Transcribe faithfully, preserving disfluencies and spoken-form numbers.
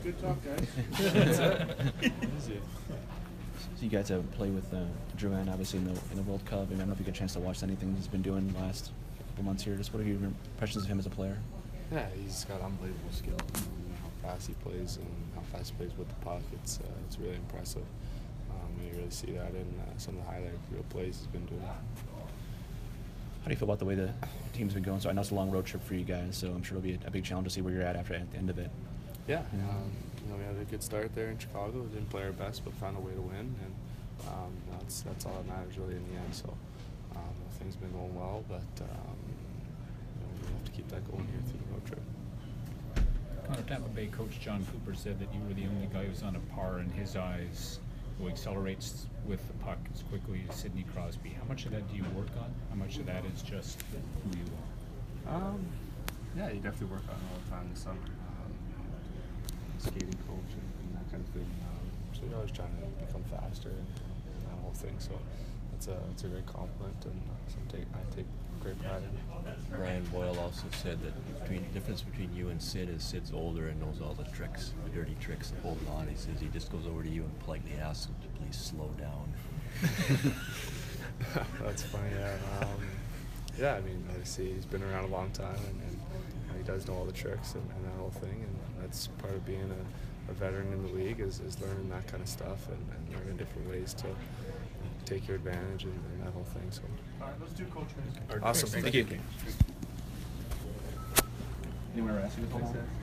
Good talk, guys. So you guys have played with uh, Drouin, obviously, in the, in the World Cup. I, mean, I don't know if you get a chance to watch anything he's been doing the last couple months here. Just what are your impressions of him as a player? Yeah, he's got unbelievable skill. Um, how fast he plays and how fast he plays with the puck, it's uh, it's really impressive. Um, you really see that in uh, some of the highlight reel plays he's been doing. How do you feel about the way the team's been going? So I know it's a long road trip for you guys, so I'm sure it'll be a, a big challenge to see where you're at after at the end of it. Yeah, um, you know, we had a good start there in Chicago. We didn't play our best, but found a way to win, and um, that's that's all that matters really in the end. So um, things have been going well, but um, you know, we have to keep that going here through the road trip. Connor, Tampa Bay coach John Cooper said that you were the only guy who's on a par in his eyes who accelerates with the puck as quickly as Sidney Crosby. How much of that do you work on? How much of that is just who you are? Um, yeah, you definitely work on it all the time this summer. Um, skating coach and, and that kind of thing. Um, so you're always trying to become faster and, and that whole thing. So it's a it's a great compliment, and uh, so take, I take great pride in it. Brian Boyle also said that between difference between you and Sid is Sid's older and knows all the tricks, the dirty tricks of holding on. He says he just goes over to you and politely asks him to please slow down. That's funny. Yeah. Um, yeah. I mean, obviously he's been around a long time, and, and he does know all the tricks and, and that whole thing. And that's part of being a, a veteran in the league is, is learning that kind of stuff and, and learning different ways to take your advantage and, and that whole thing. So. All right, let's do coach. Awesome. Thank, Thank you. you. Anyone ever ask you this before?